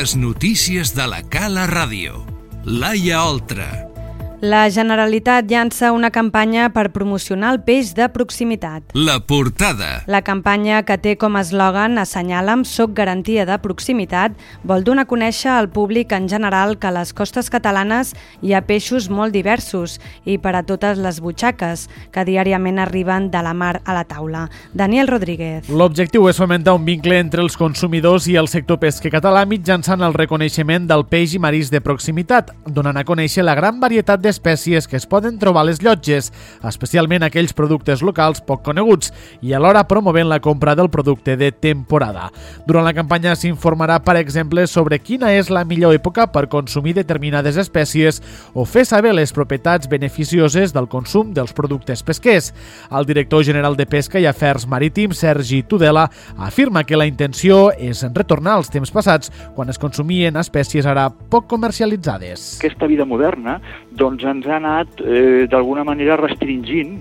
Les notícies de la Cala Ràdio. Laia Oltra. La Generalitat llança una campanya per promocionar el peix de proximitat. La portada. La campanya, que té com a eslògan "Assenyala'm, soc garantia de proximitat", vol donar a conèixer al públic en general que a les costes catalanes hi ha peixos molt diversos i per a totes les butxaques, que diàriament arriben de la mar a la taula. Daniel Rodríguez. L'objectiu és fomentar un vincle entre els consumidors i el sector pesquer català mitjançant el reconeixement del peix i marisc de proximitat, donant a conèixer la gran varietat d'espècies que es poden trobar a les llotges, especialment aquells productes locals poc coneguts, i alhora promovent la compra del producte de temporada. Durant la campanya s'informarà, per exemple, sobre quina és la millor època per consumir determinades espècies o fer saber les propietats beneficioses del consum dels productes pesquers. El director general de Pesca i Afers Marítims, Sergi Tudela, afirma que la intenció és retornar als temps passats, quan es consumien espècies ara poc comercialitzades. Aquesta vida moderna ens ha anat d'alguna manera restringint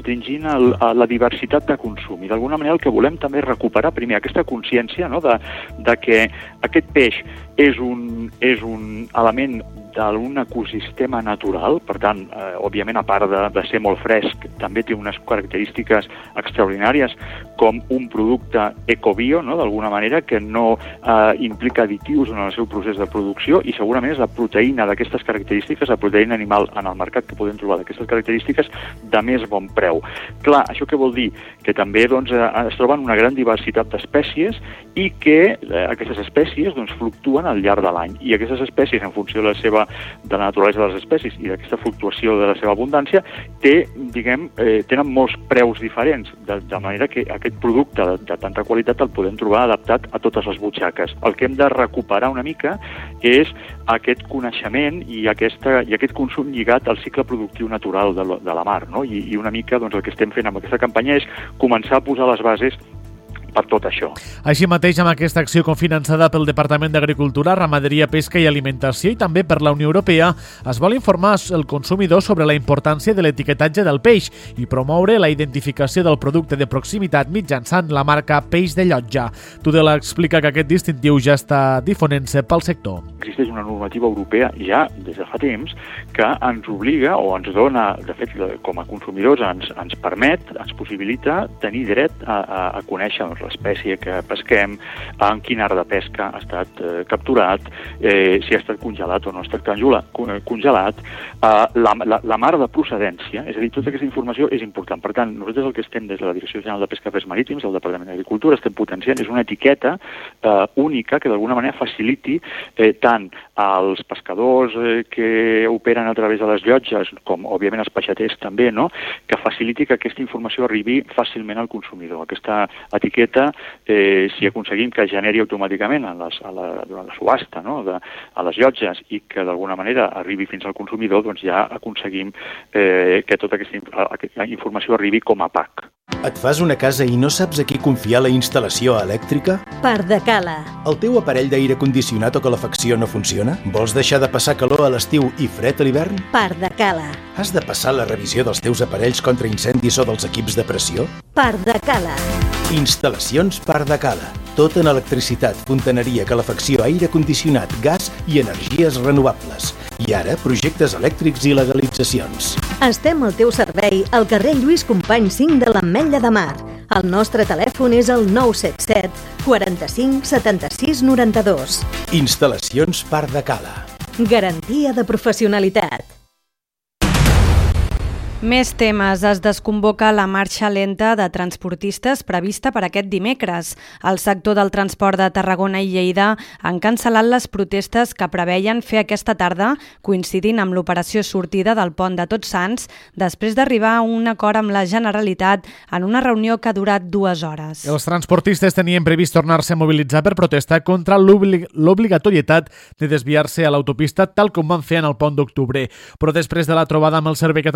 la diversitat de consum, i d'alguna manera el que volem també és recuperar primer aquesta consciència, no?, de que aquest peix és un element d'un ecosistema natural. Per tant, òbviament, a part de ser molt fresc, també té unes característiques extraordinàries com un producte ecobio, no?, d'alguna manera, que no implica additius en el seu procés de producció, i segurament és la proteïna d'aquestes característiques, la proteïna animal en el mercat que podem trobar d'aquestes característiques, de més bon preu. Clar, això què vol dir? Que també es troben una gran diversitat d'espècies i que aquestes espècies fluctuen al llarg de l'any, i aquestes espècies, en funció de la naturalesa de les espècies i d'aquesta fluctuació de la seva abundància, tenen molts preus diferents, de manera que aquest producte de tanta qualitat el podem trobar adaptat a totes les butxaques. El que hem de recuperar una mica és aquest coneixement i aquest consum lligat al cicle productiu natural de la mar, no? I una mica el que estem fent amb aquesta campanya és començar a posar les bases per tot això. Així mateix, amb aquesta acció cofinançada pel Departament d'Agricultura, Ramaderia, Pesca i Alimentació i també per la Unió Europea, es vol informar el consumidor sobre la importància de l'etiquetatge del peix i promoure la identificació del producte de proximitat mitjançant la marca Peix de Llotja. Tudela explica que aquest distintiu ja està difonent-se pel sector. Existeix una normativa europea ja des de fa temps que ens obliga o ens dona, de fet, com a consumidors ens permet, ens possibilita tenir dret a conèixer l'espècie que pesquem, en quin art de pesca ha estat capturat, si ha estat congelat o no ha estat congelat, la mar de procedència, és a dir, tota aquesta informació és important. Per tant, nosaltres el que estem des de la Direcció General de Pesca i Afers Marítims, del Departament d'Agricultura, estem potenciant és una etiqueta única que d'alguna manera faciliti tant als pescadors que operen a través de les llotges, com òbviament els peixaters també, no?, que faciliti que aquesta informació arribi fàcilment al consumidor. Aquesta etiqueta, si aconseguim que generi automàticament durant la subhasta, no?, a les llotges, i que d'alguna manera arribi fins al consumidor, doncs ja aconseguim que tota aquesta informació arribi com a pack. Et fas una casa i no saps a qui confiar la instal·lació elèctrica? Pardacala. El teu aparell d'aire condicionat o calefacció no funciona? Vols deixar de passar calor a l'estiu i fred a l'hivern? Pardacala. Has de passar la revisió dels teus aparells contra incendis o dels equips de pressió? Pardacala. Instal·lacions Pardacala. Tot en electricitat, fontaneria, calefacció, aire condicionat, gas i energies renovables. I ara, projectes elèctrics i legalitzacions. Estem al teu servei al carrer Lluís Company 5 de l'Ametlla de Mar. El nostre telèfon és el 977 45 76 92. Instal·lacions Pardacala. Garantia de professionalitat. Més temes. Es desconvoca la marxa lenta de transportistes prevista per aquest dimecres. El sector del transport de Tarragona i Lleida han cancel·lat les protestes que preveien fer aquesta tarda, coincidint amb l'operació sortida del pont de Tots Sants, després d'arribar a un acord amb la Generalitat en una reunió que ha durat 2 hores. Els transportistes tenien previst tornar-se a mobilitzar per protestar contra l'obligatorietat de desviar-se a l'autopista, tal com van fer en el pont d'octubre. Però després de la trobada amb el Servei Català de Trànsit,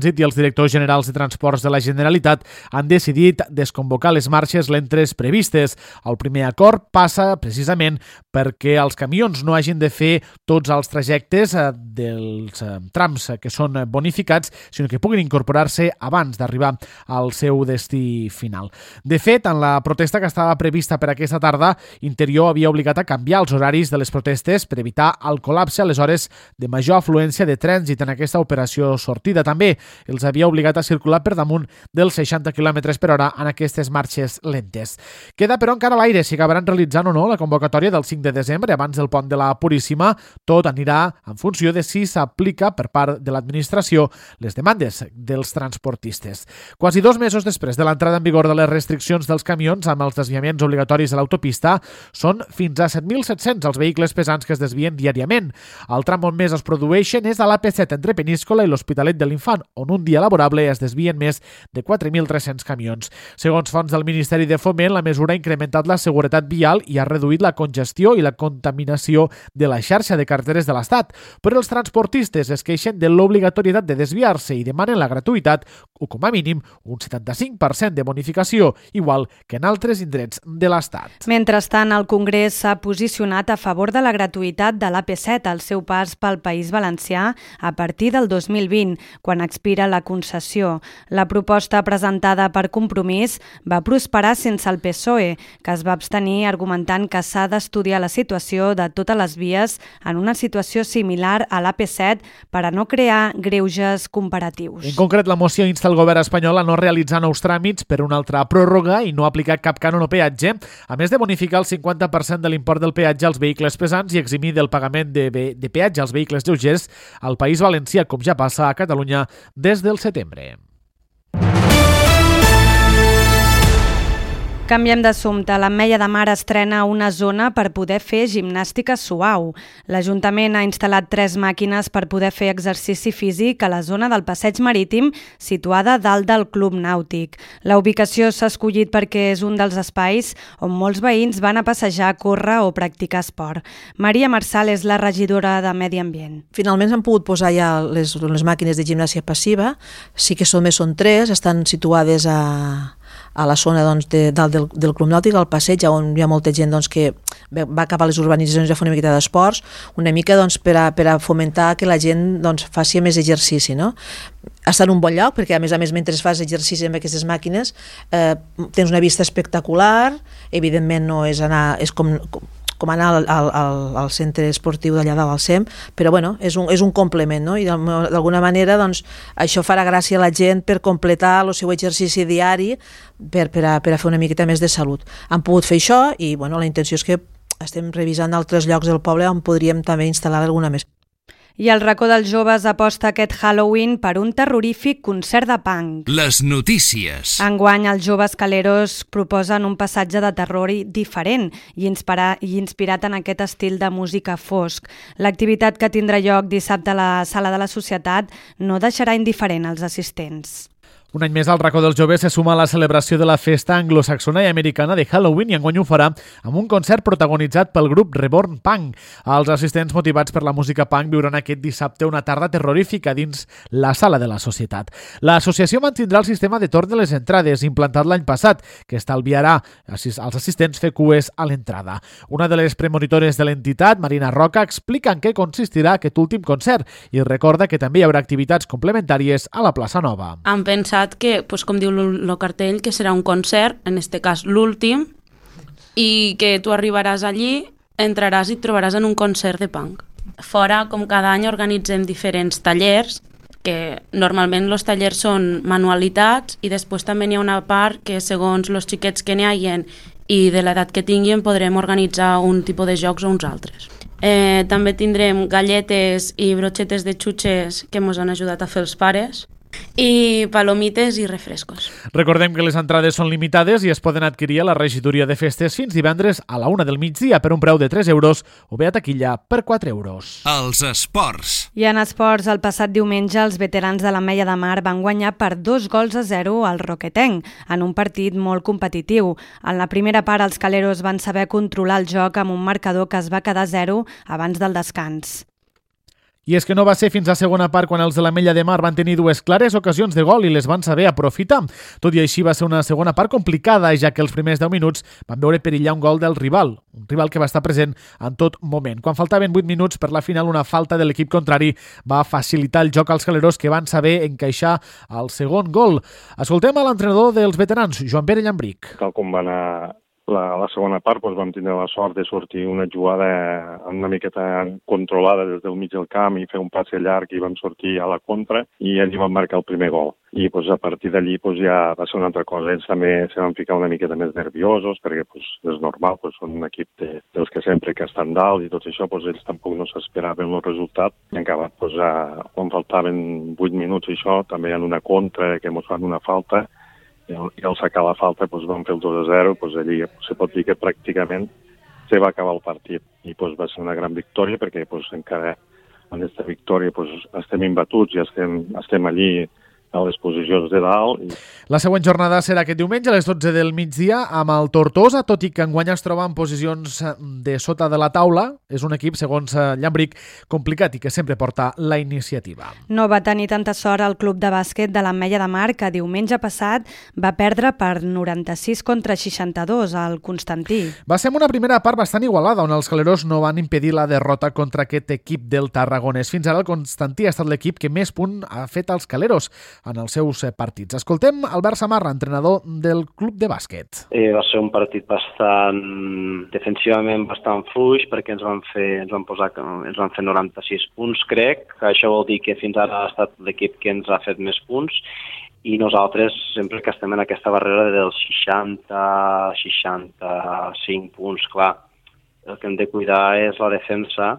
Trànsit i els directors generals de Transports de la Generalitat han decidit desconvocar les marxes lentes previstes. El primer acord passa precisament perquè els camions no hagin de fer tots els trajectes dels trams que són bonificats, sinó que puguin incorporar-se abans d'arribar al seu destí final. De fet, en la protesta que estava prevista per aquesta tarda, Interior havia obligat a canviar els horaris de les protestes per evitar el col·lapse a les hores de major afluència de trànsit en aquesta operació sortida. També els havia obligat a circular per damunt dels 60 km per hora en aquestes marxes lentes. Queda, però, encara a l'aire si acabaran realitzant o no la convocatòria del 5 de desembre abans del pont de la Puríssima. Tot anirà en funció de si s'aplica per part de l'administració les demandes dels transportistes. Quasi 2 mesos després de l'entrada en vigor de les restriccions dels camions amb els desviaments obligatoris a l'autopista, són fins a 7.700 els vehicles pesants que es desvien diàriament. El tram on més es produeixen és a l'AP7 entre Peníscola i l'Hospitalet de l'Infant, on un dia laborable es desvien més de 4.300 camions. Segons fonts del Ministeri de Foment, la mesura ha incrementat la seguretat vial i ha reduït la congestió i la contaminació de la xarxa de carreteres de l'Estat, però els transportistes es queixen de l'obligatorietat de desviar-se i demanen la gratuïtat o, com a mínim, un 75% de bonificació, igual que en altres indrets de l'Estat. Mentrestant, el Congrés s'ha posicionat a favor de la gratuïtat de l'AP7 al seu pas pel País Valencià a partir del 2020, quan expira la concessió. La proposta presentada per Compromís va prosperar sense el PSOE, que es va abstenir argumentant que s'ha d'estudiar la situació de totes les vies en una situació similar a l'AP7 per a no crear greuges comparatius. En concret, la moció insta el govern espanyol a no realitzar nous tràmits per una altra pròrroga i no aplicar cap cànon o peatge, a més de bonificar el 50% de l'import del peatge als vehicles pesants i eximir del pagament de peatge als vehicles lleugers al País Valencià, com ja passa a Catalunya des del setembre. Canviem d'assumpte. L'Ametlla de Mar estrena una zona per poder fer gimnàstica suau. L'Ajuntament ha instal·lat 3 màquines per poder fer exercici físic a la zona del passeig marítim situada dalt del Club Nàutic. La ubicació s'ha escollit perquè és un dels espais on molts veïns van a passejar, córrer o practicar esport. Maria Marçal és la regidora de Medi Ambient. Finalment s'han pogut posar ja les màquines de gimnàstica passiva. Sí que són 3, estan situades a la zona dalt del Club Nàutic, al passeig, on hi ha molta gent que va cap a les urbanitzacions a fer una miqueta d'esports, una mica per a fomentar que la gent faci més exercici, no? Està en un bon lloc, perquè a més, mentre fas exercici amb aquestes màquines, tens una vista espectacular, evidentment no és anar, és com anar al centre esportiu d'allà dalt al SEM, però bueno, és un complement, no? I d'alguna manera això farà gràcia a la gent per completar el seu exercici diari per a fer una miqueta més de salut. Han pogut fer això i bueno, la intenció és que estem revisant altres llocs del poble on podríem també instal·lar alguna més. I el racó dels joves aposta aquest Halloween per un terrorífic concert de punk. Les notícies. Enguany, els joves caleros proposen un passatge de terror diferent i inspirat en aquest estil de música fosc. L'activitat que tindrà lloc dissabte a la Sala de la Societat no deixarà indiferent als assistents. Un any més, el racó dels joves se suma a la celebració de la festa anglosaxona i americana de Halloween i enguany ho farà amb un concert protagonitzat pel grup Reborn Punk. Els assistents motivats per la música punk viuran aquest dissabte una tarda terrorífica dins la Sala de la Societat. L'associació mantindrà el sistema de torn de les entrades implantat l'any passat, que estalviarà als assistents fer cues a l'entrada. Una de les premonitores de l'entitat, Marina Roca, explica en què consistirà aquest últim concert i recorda que també hi haurà activitats complementàries a la plaça Nova. Han pensat que, com diu el cartell, que serà un concert, en este cas l'últim, i que tu arribaràs allí, entraràs i et trobaràs en un concert de punk. Fora, com cada any, organitzem diferents tallers, que normalment els tallers són manualitats i després també n'hi ha una part que segons els xiquets que n'hi hagin i de l'edat que tinguin podrem organitzar un tipus de jocs o uns altres. També tindrem galletes i broxetes de xutxes que ens han ajudat a fer els pares, i palomites i refrescos. Recordem que les entrades són limitades i es poden adquirir a la regidoria de festes fins divendres a la 1 del migdia per un preu de 3 euros o bé a taquilla per 4 euros. Els esports. I en esports, el passat diumenge, els veterans de l'Ametlla de Mar van guanyar per 2-0 al Roquetenc, en un partit molt competitiu. En la primera part, els caleros van saber controlar el joc amb un marcador que es va quedar 0 abans del descans. I és que no va ser fins a segona part quan els de l'Ametlla de Mar van tenir dues clares ocasions de gol i les van saber aprofitar. Tot i així va ser una segona part complicada, ja que els primers 10 minuts van veure perillar un gol del rival, un rival que va estar present en tot moment. Quan faltaven 8 minuts per la final, una falta de l'equip contrari va facilitar el joc als caleros, que van saber encaixar el segon gol. Escoltem a l'entrenador dels veterans, Joan Pere Llambric. Tal com va anar la segona part, doncs vam tindre la sort de sortir una jugada una miqueta controlada des del mig del camp i fer un passe llarg i vam sortir a la contra i allí vam marcar el primer gol. I doncs, a partir d'allí doncs, ja va ser una altra cosa. Ells també se van ficar una miqueta més nerviosos perquè doncs, és normal, doncs, són un equip dels que sempre que estan dalt i tot això, doncs, ells tampoc no s'esperaven el resultat. I en acabat, doncs, quan faltaven 8 minuts i això, també en una contra que ens fan una falta, i al sacar la falta doncs, vam fer el 2-0, doncs, allí se pot dir que pràcticament se va acabar el partit i doncs, va ser una gran victòria perquè doncs, encara en aquesta victòria doncs, estem imbatuts i estem allí a les posicions de dalt. La següent jornada serà aquest diumenge a les 12 del migdia amb el Tortosa, tot i que enguany es troba en posicions de sota de la taula. És un equip, segons Llambric, complicat i que sempre porta la iniciativa. No va tenir tanta sort el club de bàsquet de l'Ametlla de Mar, que diumenge passat va perdre per 96-62 al Constantí. Va ser una primera part bastant igualada, on els caleros no van impedir la derrota contra aquest equip del Tarragonès. Fins ara el Constantí ha estat l'equip que més punt ha fet als caleros en els seus partits. Escoltem Albert Samarra, entrenador del club de bàsquet. Va ser un partit defensivament bastant fluix perquè ens van fer 96 punts, crec. Això vol dir que fins ara ha estat l'equip que ens ha fet més punts i nosaltres sempre que estem en aquesta barrera dels 60-65 punts, clar, el que hem de cuidar és la defensa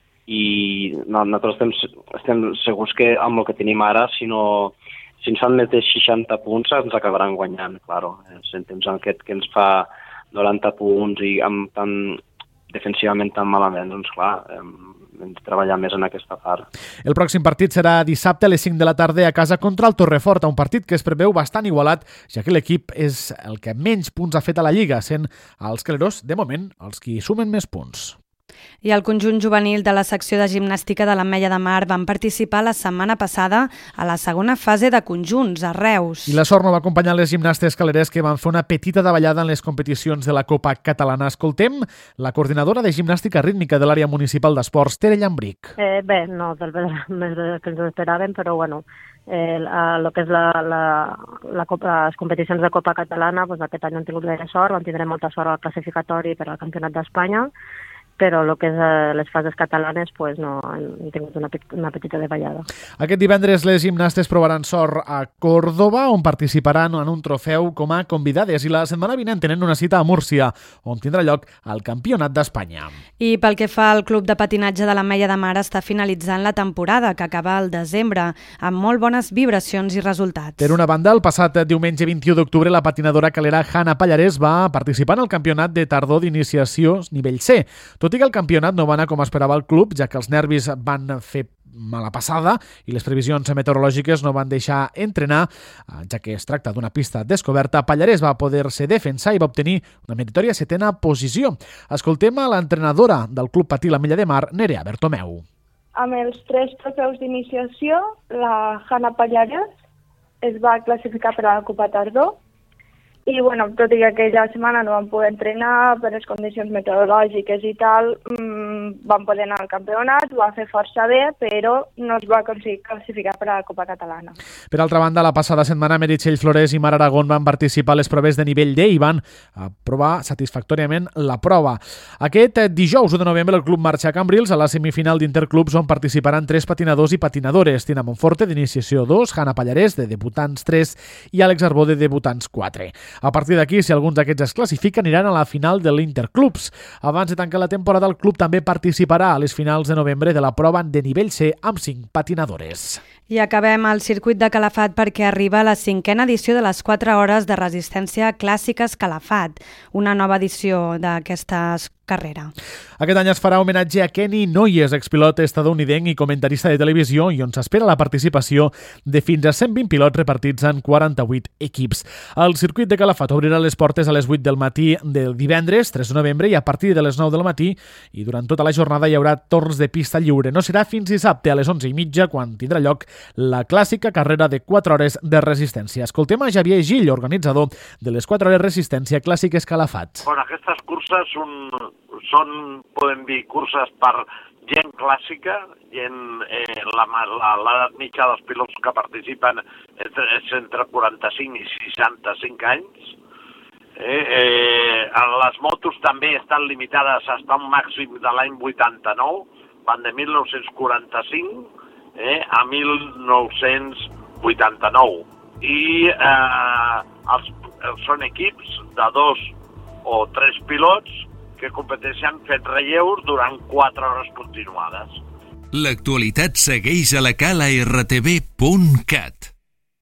i nosaltres estem segurs que amb el que tenim ara, si ens fan més de 60 punts ens acabaran guanyant, claro. Si en temps aquest que ens fa 90 punts i tan defensivament tan malament, doncs clar, hem de treballar més en aquesta part. El pròxim partit serà dissabte a les 5 de la tarda a casa contra el Torrefort, un partit que es preveu bastant igualat, ja que l'equip és el que menys punts ha fet a la Lliga, sent els caleros, de moment, els qui sumen més punts. I el conjunt juvenil de la secció de gimnàstica de l'Ametlla de Mar van participar la setmana passada a la segona fase de conjunts, a Reus. I la sort no va acompanyar les gimnastes caleres, que van fer una petita davallada en les competicions de la Copa Catalana. Escoltem la coordinadora de gimnàstica rítmica de l'àrea municipal d'esports, Tere Llambric. Bé, no del més que ens esperaven, però bueno, el que és les competicions de Copa Catalana, doncs aquest any no hem tingut gaire sort, vam tindre molta sort al classificatori per al Campionat d'Espanya, però el que és les fases catalanes pues no hem tingut una petita davallada. Aquest divendres les gimnastes provaran sort a Còrdova, on participaran en un trofeu com a convidades, i la setmana vinent tenen una cita a Múrcia, on tindrà lloc el Campionat d'Espanya. I pel que fa al club de patinatge de l'Ametlla de Mar, està finalitzant la temporada, que acaba al desembre, amb molt bones vibracions i resultats. Per una banda, el passat diumenge 21 d'octubre, la patinadora calera Hanna Pallarès va participar en el campionat de tardor d'iniciació nivell C. Tot i que el campionat no va anar com esperava el club, ja que els nervis van fer mala passada i les previsions meteorològiques no van deixar entrenar, ja que es tracta d'una pista descoberta. Pallarès va poder-se defensar i va obtenir una meritòria 7a posició. Escoltem a l'entrenadora del club patí l'Ametlla de Mar, Nerea Bertomeu. Amb els 3 trofeus d'iniciació, la Hanna Pallarès es va classificar per a la Copa Tardor. I, bueno, tot i que aquella setmana no vam poder entrenar per les condicions meteorològiques i tal, vam poder anar al campionat, ho va fer força bé, però no es va aconseguir classificar per a la Copa Catalana. Per altra banda, la passada setmana Meritxell Flores i Mar Aragón van participar a les proves de nivell D i van aprovar satisfactòriament la prova. Aquest dijous 1 de novembre el club marxa a Cambrils a la semifinal d'Interclubs, on participaran 3 patinadors i patinadores: Tina Monforte, d'iniciació 2, Hanna Pallarès, de debutants 3 i Àlex Arbó, de debutants 4. A partir d'aquí, si alguns d'aquests es classifiquen, aniran a la final de l'Interclubs. Abans de tancar la temporada, el club també participarà a les finals de novembre de la prova de nivell C amb 5 patinadores. I acabem el circuit de Calafat perquè arriba la 5a edició de les 4 hores de resistència clàssiques Calafat, una nova edició d'aquestes carrera. Aquest any es farà homenatge a Kenny Noyes, expilot estadounidenc i comentarista de televisió, i on s'espera la participació de fins a 120 pilots repartits en 48 equips. El circuit de Calafat obrirà les portes a les 8 del matí del divendres, 3 de novembre, i a partir de les 9 del matí i durant tota la jornada hi haurà torns de pista lliure. No serà fins dissabte a les 11:30 quan tindrà lloc la clàssica carrera de 4 hores de resistència. Escoltem a Javier Gill, organitzador de les 4 hores resistència clàssiques Calafat. Bueno, aquestes curses són, podem dir, curses per gent clàssica, l'edat mitja dels pilots que participen és entre 45 i 65 anys. Les motos també estan limitades a un màxim de l'any 89, van de 1945 a 1989. I són equips de 2 o 3 pilots que competeixen fent relleus durant 4 hores continuades. L'actualitat segueix a la cala rtv.cat.